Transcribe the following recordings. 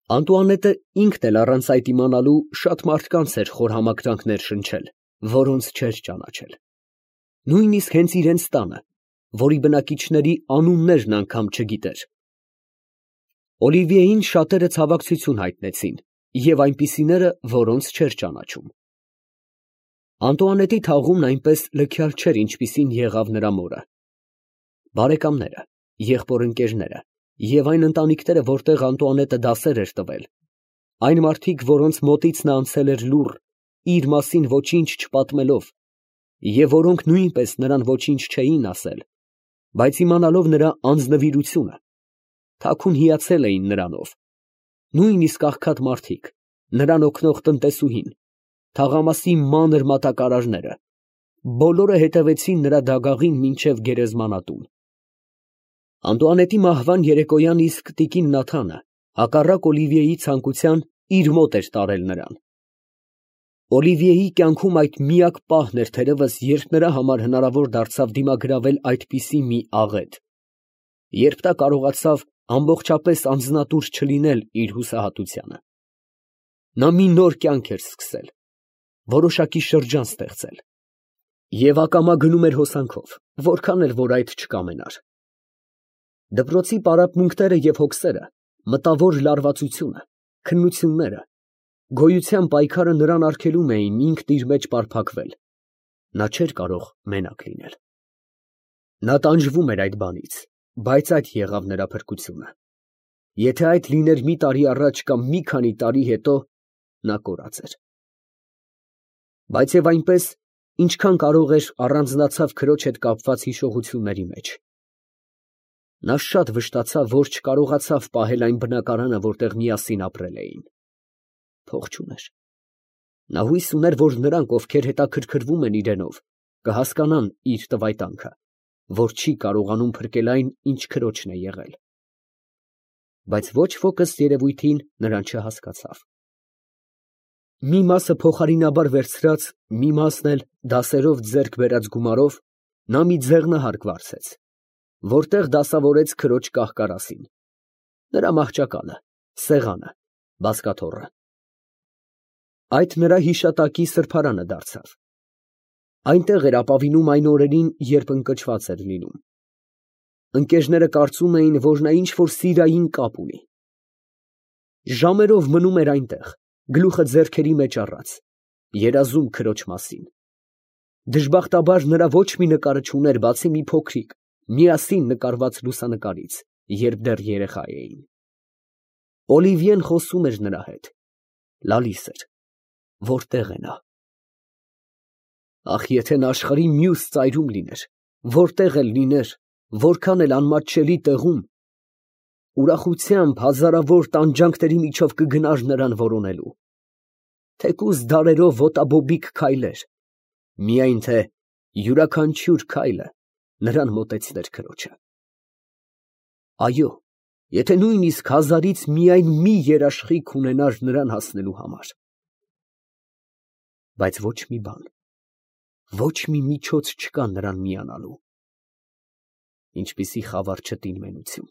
Անտուանետը ինքն էլ առանց այդ իմանալու շատ մարդկանց էր խորհամակրանքներ շնչել, որոնց չէր ճանաչել։ Նույնիսկ հենց իրենց տանը, որի բնակիչների անուններն անգամ չգիտեր։ Օլիվիեին շատերը ցավակցություն հայտնեցին և այնպիսիները, որոնց չէր ճանաչում։ Անտուանետի թաղումն այնպես լքյալ չէր, ինչպիսին եղավ նրա մորը։ Բարեկամները, եղբոր-ընկերները և այն ընտանիքները, որտեղ Անտուանետը դասեր էր տվել, այն մարդիկ, որոնց մոտից նա անցել էր լուռ, իր մասին ոչինչ չպատմելով, և որոնք նույնպես նրան ոչինչ չէին ասել, բայց իմանալով նրա անձնվիրությունը, թաքուն հիացել էին նրանով, նույնիսկ աղքատ մարդիկ, նրան օգնող տնտեսուհին, թաղամասի մանր մատակարարները, բոլորը հետևեցին նրա դագաղին մինչև գերեզմանատուն։ Անտուանետի մահվան երեկոյան իսկ տիկին Նաթանը, հակառակ Օլիվիեի ցանկության, իր մոտ էր տարել նրան։ Օլիվիեի կյանքում այդ միակ պահն էր թերևս, երբ նրա համար հնարավոր դարձավ դիմագրավել այդպիսի մի աղետ, երբ նա կարողացավ ամբողջապես անձնատուր չլինել իր հուսահատությանը։ Նա մի նոր կյանք էր սկսել, որոշակի շրջան ստեղծել, և ակամա գնում էր հոսանքով, որքան էլ որ այդ չկամենար։ Դպրոցի պարապմունքները և հոգսերը, մտավոր լարվածությունը, քննությունները, գոյության պայքարը նրան արգելում էին ինքն իր մեջ պարփակվել, նա չէր կարող մենակ լինել։ Նա տանջվում էր այդ բանից, բայց այդ եղավ նրա փրկությունը։ Եթե այդ լիներ մի տարի առաջ կամ մի քանի տարի հետո, նա կորած էր։ Բայց և այնպես, ինչքան կարող էր, առանձնացավ քրոջ հետ կապված հիշողությունների մեջ։ Նա շատ վշտացավ, որ չկարողացավ պահել այն բնակարանը, որտեղ միասին ապրել էին։ Փող չուներ։ Նա հույս ուներ, որ նրանք, ովքեր հետաքրքրվում են իրենով, կհասկանան իր տվայտանքը, որ չի կարողանում փրկել այն, ինչ քրոջն է եղել։ Բայց ոչ ոք ըստ երևույթին նրան չհասկացավ։ Մի մասը փոխարինաբար վերցրած, մի մասն էլ դասերով ձեռք բերած գումարով նա մի ձեղնահարկ վարձեց, որտեղ դասավորեց քրոջ կահ֊կարասին, նրա մահճակալը, սեղանը, բազկաթոռը։ Այդ նրա հիշատակի սրբարանը դարձավ։ Այնտեղ էր ապավինում այն օրերին, երբ ընկճված էր լինում։ Ընկերները կարծում էին, որ նա ինչ֊որ սիրային կապ ունի։ Ժամերով մնում էր այնտեղ, գլուխը ձեռքերի մեջ առած, երազում քրոջ մասին։ Դժբախտաբար նրա ոչ մի նկարը չուներ, բացի մի փոքրիկ, միասին նկարված լուսանկարից, երբ դեռ երեխա էին։ Օլիվիեն խոսում էր նրա հետ, լալիս էր, որտեղ է նա։ Ախ, եթե նա աշխարհի մյուս ծայրում լիներ, որտեղ էլ լիներ, որքան էլ անմատչելի տեղում, ուրախությամբ հազարավոր տանջանքների միջով կգնար նրան որոնելու, թեկուզ դարերով ոտաբոբիկ քայլեր, միայն թե յուրաքանչյուր քայլը նրան մոտեցներ քրոջը։ Այո, եթե նույնիսկ հազարից միայն մի երաշխիք ունենար նրան հասնելու համար։ Բայց ոչ մի բան, ոչ մի միջոց չկա նրան միանալու։ Ինչպիսի խավար չտին մենություն։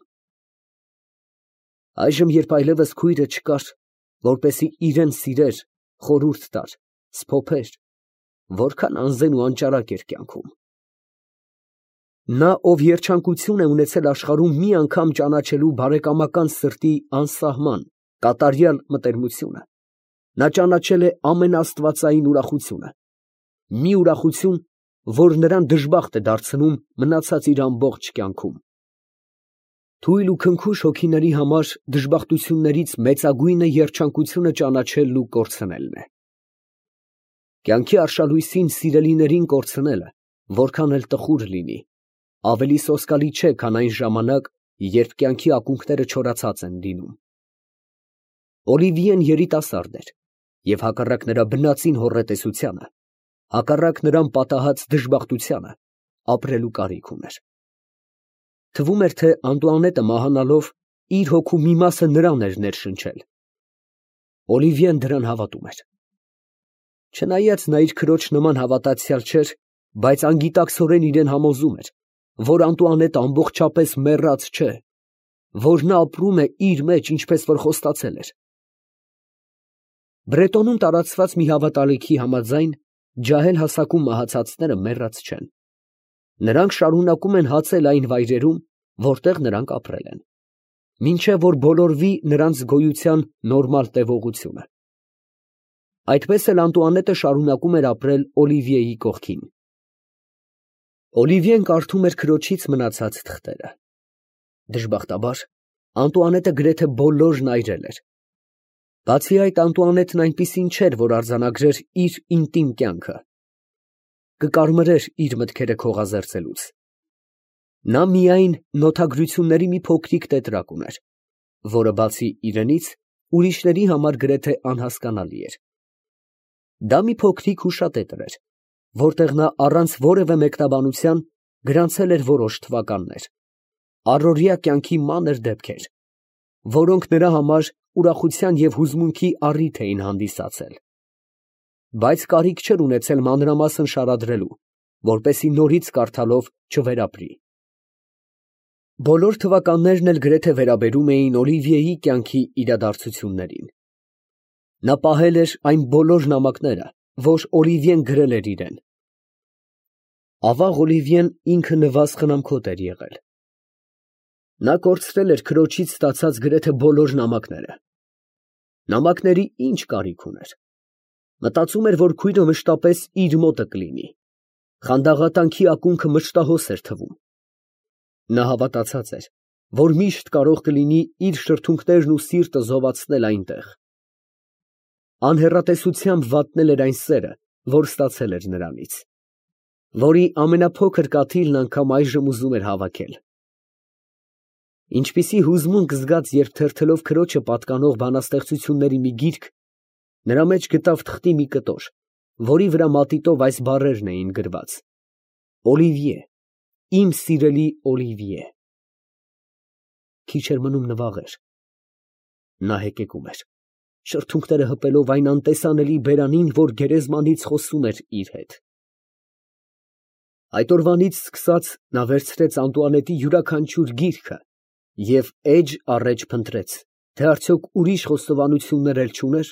Այժմ, երբ այլևս քույրը չկար, որպեսզի իրեն սիրեր, խորհուրդ տար, սփոփեր, որքան անզեն ու անճարակ էր կյանքում։ Նա, ով երջանկություն է ունեցել աշխարհում մի անգամ ճանաչելու բարեկամական սրտի անսահման, կատարյալ մտերմությունը, նա ճանաչել է ամենաստվածային ուրախությունը, մի ուրախություն, որ նրան դժբախտ է դարձնում մնացած իր ամբողջ կյանքում։ Թույլ ու քնքուշ հոգիների համար դժբախտություններից մեծագույնը երջանկությունը ճանաչելն ու կորցնելն է։ Կյանքի արշալույսին սիրելիներին կորցնելը, որքան էլ տխուր լինի, ավելի սոսկալի չէ, քան այն ժամանակ, երբ կյանքի ակունքները չորացած են լինում։ Օլիվիեն երիտասարդ էր, և հակառակ նրա բնածին հոռետեսությանը, հակառակ նրան պատահած դժբախտությանը, ապրելու կարիք ուներ։ Թվում էր, թե Անտուանետը մահանալով իր հոգու մի մասը նրան էր ներշնչել։ Օլիվիեն դրան հավատում էր։ Չնայած նա իր քրոջ նման հավատացյալ չէր, բայց անգիտակցորեն իրեն համոզում էր, որ Անտուանետը ամբողջապես մեռած չէ, որ նա ապրում է իր մեջ, ինչպես որ խոստացել էր, Բրետոնում տարածված մի հավատալիքի համաձայն ջահել հասակում մահացածները մեռած չեն։ Նրանք շարունակում են հացել այն վայրերում, որտեղ նրանք ապրել են, մինչև որ բոլորվի նրանց գոյության նորմալ տևողությունը։ Այդպես էլ Անտուանետը շարունակում էր ապրել Օլիվիեի կողքին։ Օլիվիեն կարդում էր քրոջից մնացած թղթերը։ Դժբախտաբար, Անտուանետը գրեթե բոլորն այրել էր։ Բացի այդ, Անտուանետն այնպիսին չէր, որ արձանագրեր իր ինտիմ կյանքը, կկարմրեր իր մտքերը քողազերծելուց։ Նա միայն նոթագրությունների մի փոքրիկ տետրակ ուներ, որը բացի իրենից ուրիշների համար գրեթե անհասկանալի էր։ Դա մի փոքրիկ հուշատետր էր, որտեղ նա առանց որևէ մեկնաբանության գրանցել էր որոշ թվականներ, առօրյա կյանքի մանր դեպքեր, որոնք նրա համար ուրախության և հուզմունքի առիթ էին հանդիսացել, բայց կարիք չէր ունեցել մանրամասն շարադրելու, որպեսզի նորից կարդալով չվերապրի։ Բոլոր թվականներն էլ գրեթե վերաբերում էին Օլիվիեի կյանքի իրադարձություններին։ Նա պահել էր այն բոլոր նամակները, որ Օլիվիեն գրել էր իրեն։ Ավաղ Օլիվիեն ինքը նվազ խնամքոտ էր եղել։ Նա կորցրել էր քրոջից ստացած գրեթե բոլոր նամակները։ Նամակների ինչ կարիք ուներ։ Մտածում էր, որ քույրը մշտապես իր մոտը կլինի։ Խանդաղատանքի ակունքը մշտահոս էր թվում։ Նա հավատացած էր, որ միշտ կարող կլինի իր շրթունքներն ու սիրտը զովացնել այնտեղ։ Անհեռատեսությամբ վատնել էր այն սերը, որ ստացել էր նրանից, որի ամենափոքր կաթիլն անգամ այժմ ուզում էր հավաքել։ Ինչպիսի հուզմունք զգաց, երբ թերթելով քրոջը պատկանող բանաստեղծությունների մի գիրք, նրա մեջ գտավ թղթի մի կտոր, որի վրա մատիտով այս բառերն էին գրված. Օլիվիե, իմ սիրելի Օլիվիե։ Քիչ էր մնում նվաղեր։ Նա հեկեկում էր, շրթունքները հպելով այն անտեսանելի բերանին, որ գերեզմանից խոսում էր իր հետ։ Այդ օրվանից սկսած նա վերցրեց Անտուանետի յուրաքանչյուր գիրքը և էջ առ էջ փնտրեց, թե արդյոք ուրիշ խոստովանություններ էլ չուներ։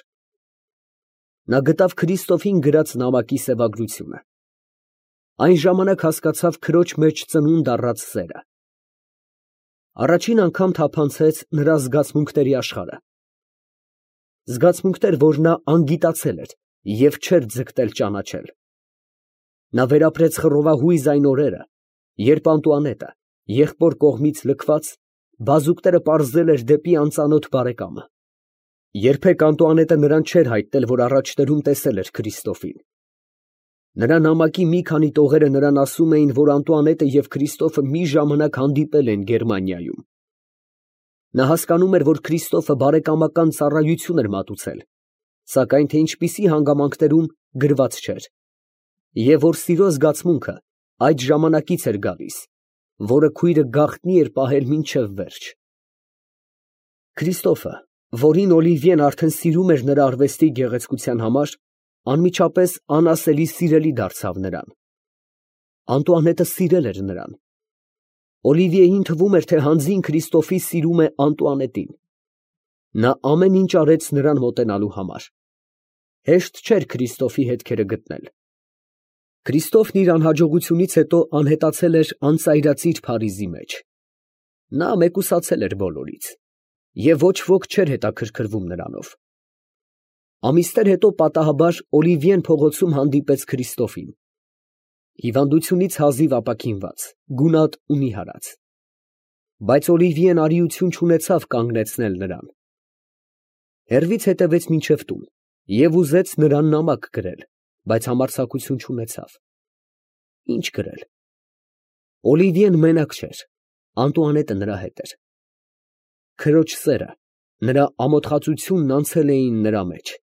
Նա գտավ Քրիստոֆին գրած նամակի սևագրությունը։ Այն ժամանակ հասկացավ քրոջ մեջ ծնունդ առած սերը։ Առաջին անգամ թափանցեց նրա զգացմունքների աշխարհը։ Զգացմունքներ, որ նա անգիտացել էր և չէր ձգտել ճանաչել։ Նա վերապրեց խռովահույզ այն օրերը, երբ Անտուանետը, եղբոր կողմից լքված, բազուկները պարզել էր դեպի անծանոթ բարեկամը։ Երբեք Անտուանետը նրան չէր հայտնել, որ առաջներում տեսել էր Քրիստոֆին։ Նրա նամակի մի քանի տողերը նրան ասում էին, որ Անտուանետը և Քրիստոֆը մի ժամանակ հանդիպել են Գերմանիայում։ Նա հասկանում էր, որ Քրիստոֆը բարեկամական ծառայություն էր մատուցել, սակայն թե ինչպիսի հանգամանքներում գրված չէր, և որ սիրո զգացմունքը այդ ժամանակից էր գալիս, որը քույրը գաղտնի էր պահել մինչև վերջ։ Քրիստոֆը, որին Օլիվիեն արդեն սիրում էր նրա արվեստի գեղեցկության համար, անմիջապես անասելի սիրելի դարձավ նրան։ Անտուանետը սիրել էր նրան։ Օլիվիեին թվում էր, թե հանձին Քրիստոֆի սիրում է Անտուանետին։ Նա ամեն ինչ արեց նրան մոտենալու համար։ Հեշտ չէր Քրիստոֆի հետքերը գտնել։ Քրիստոֆն իր անհաջողությունից հետո անհետացել էր անծայրածիր Փարիզի մեջ։ Նա մեկուսացել էր բոլորից, և ոչ ոք չէր հետաքրքրվում նրանով։ Ամիսներ հետո պատահաբար Օլիվիեն փողոցում հանդիպեց Քրիստոֆին, հիվանդությունից հազիվ ապաքինված, գունատ ու նիհարած։ Բայց Օլիվիեն արիություն չունեցավ կանգնեցնել նրան։ Հեռվից հետևեց մինչև տուն և ուզեց նրան նամակ գրել, բայց համարձակություն չունեցավ։ Ինչ գրել։ Օլիվիեն մենակ չէր, Անտուանետը նրա հետ էր։ Քրոջ սերը, նրա ամոթխածությունն անցել էին նրա մեջ։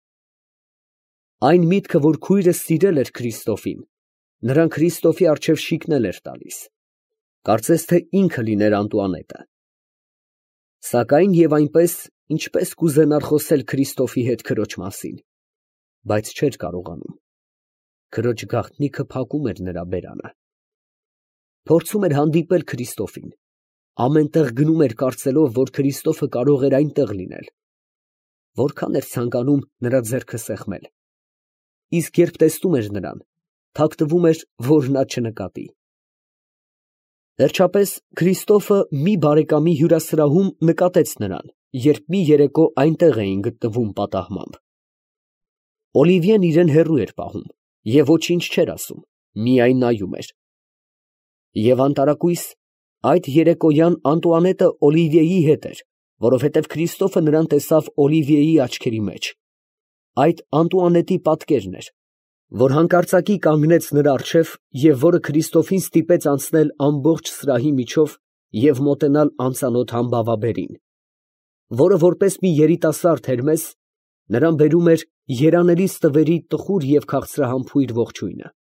Այն միտքը, որ քույրը սիրել էր Քրիստոֆին, նրան Քրիստոֆի առջև շիկնել էր տալիս, կարծես թե ինքը լիներ Անտուանետը։ Սակայն և այնպես, ինչպես կուզենար խոսել Քրիստոֆի հետ քրոջ մասին, բայց չէր կարողանում։ Քրոջ գաղտնիքը փակում էր նրա բերանը։ Փորձում էր հանդիպել Քրիստոֆին, ամեն տեղ գնում էր կարծելով, որ Քրիստոֆը կարող էր այնտեղ լինել, Որքան էր ցանկանում նրա ձեռքը սեղմել, իսկ երբ տեսնում էր նրան, թաքնվում էր, որ նա չնկատի։ Վերջապես Քրիստոֆը մի բարեկամի հյուրասրահում նկատեց նրան, երբ մի երեկո այնտեղ էին գտնվում պատահմամբ։ Օլիվիեն իրեն հեռու էր պահում և ոչինչ չէր ասում, միայն նայում էր։ Եվ անտարակույս այդ երեկոյան Անտուանետը Օլիվիեի հետ էր, որովհետև Քրիստոֆը նրան տեսավ Օլիվիեի աչքերի մեջ։ Այդ Անտուանետի պատկերն էր, որ հանկարծակի կանգնեց նրա առջև և որը Քրիստոֆին ստիպեց անցնել ամբողջ սրահի միջով և մոտենալ անծանոթ համբավաբերին, որը որպես մի երիտասարդ Հերմես նրան բերում էր երանելի ստվերի տխուր և քաղցրահամբույր ողջույնը։